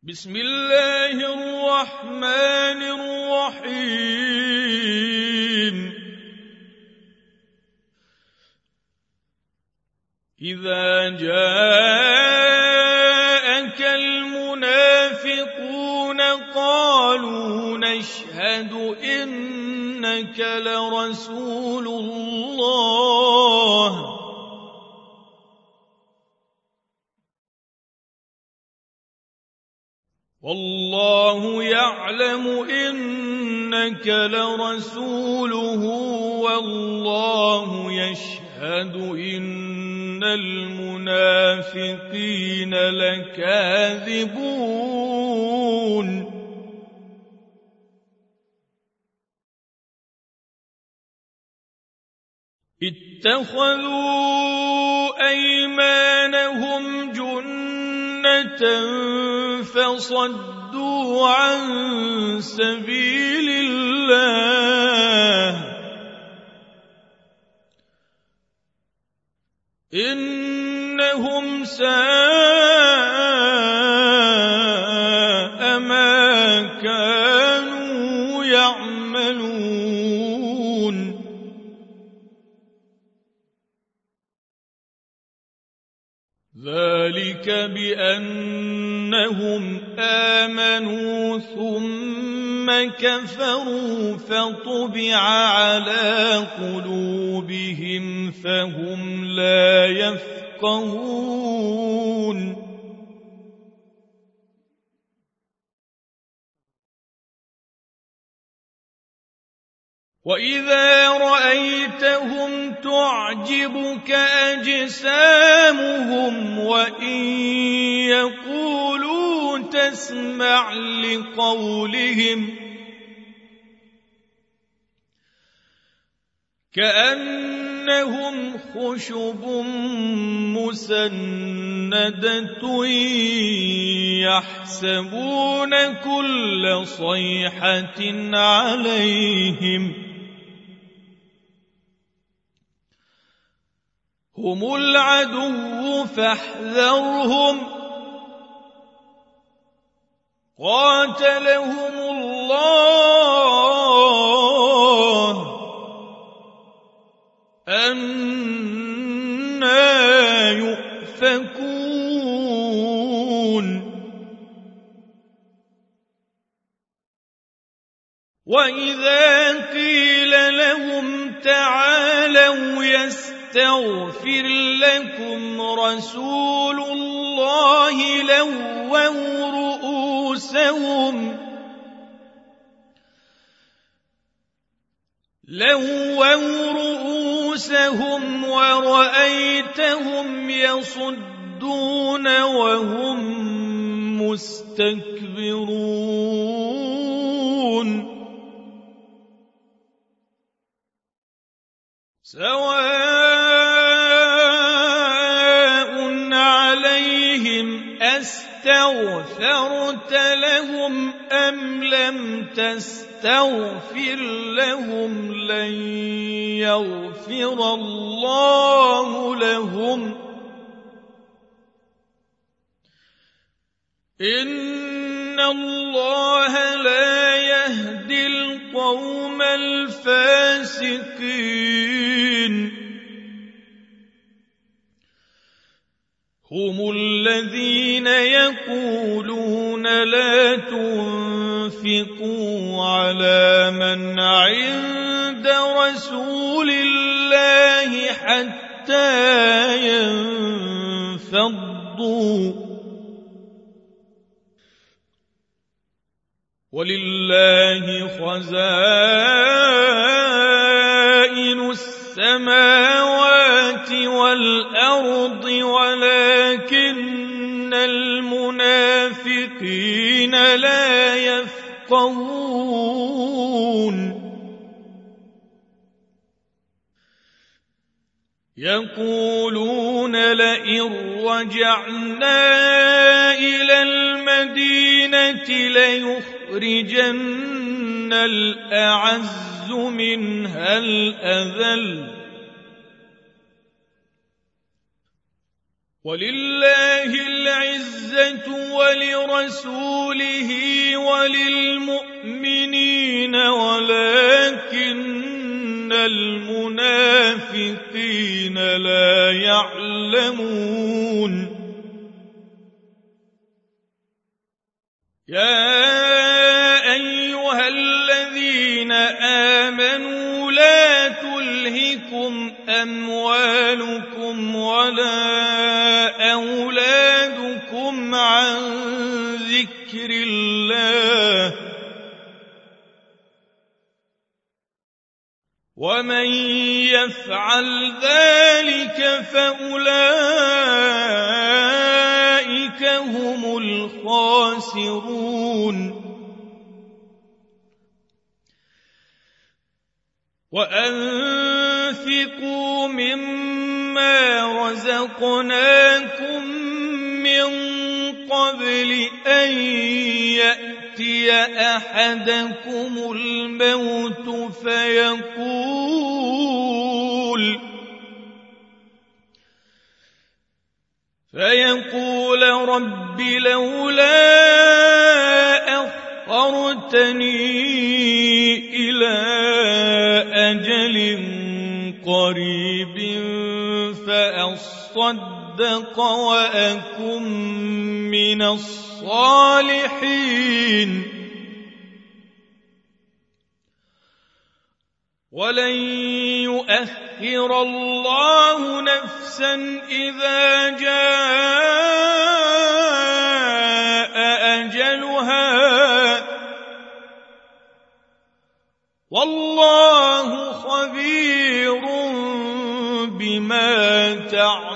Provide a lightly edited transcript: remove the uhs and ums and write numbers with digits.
بسم الله الرحمن الرحيم إذا جاءك المنافقون قالوا نشهد إنك لرسول الله والله يعلم إنك لرسوله والله يشهد إن المنافقين لكاذبون اتخذوا أيمانهم جنة فصدوا عن سبيل الله إنهم ساء ما كانوا يعملون ذلك بأنهم آمنوا ثم كفروا فطبع على قلوبهم فهم لا يفقهون وإذا رأيتهم تعجبك أجسامهم وإن يقولوا تسمع لقولهم كأنهم خشب مسندة يحسبون كل صيحة عليهم هم العدو فاحذرهم قاتلهم الله أنى يؤفكون وإذا قيل لهم تعالوا يستغفر لكم رسول الله لووا رؤوسهم ورأيتهم يصدون وهم مستكبرون سواء عليهم أستغفرت لهم أم لم تستغفر لهم لن يغفر الله لهم إن الله لا يهدي القوم الفاسقين هم الذين يقولون لا تنفقوا على من عند رسول الله حتى ينفضوا ولله خزائن السماوات والأرض ولكن المنافقين لا يفقهون يقولون لئن رجعنا إلى المدينة ليخرجن الأعز منها الأذل ولله العزة ولرسوله وللمؤمنين ولكن المنافقين لا يعلمون يا أيها الذين آمنوا لا تلهكم أموالكم ولا أولادكم عن ذكر الله ومن يفعل ذلك فأولئك هم الخاسرون وأنفقوا مما رزقناكم من قبل أن يأتي أحدكم الموت فيقول رب لولا أخرتني إلى أجل قريب فأصدق وأكن من الصالحين ولن يؤخر الله نفسا إذا جاء أجلها والله خبير بما تعملون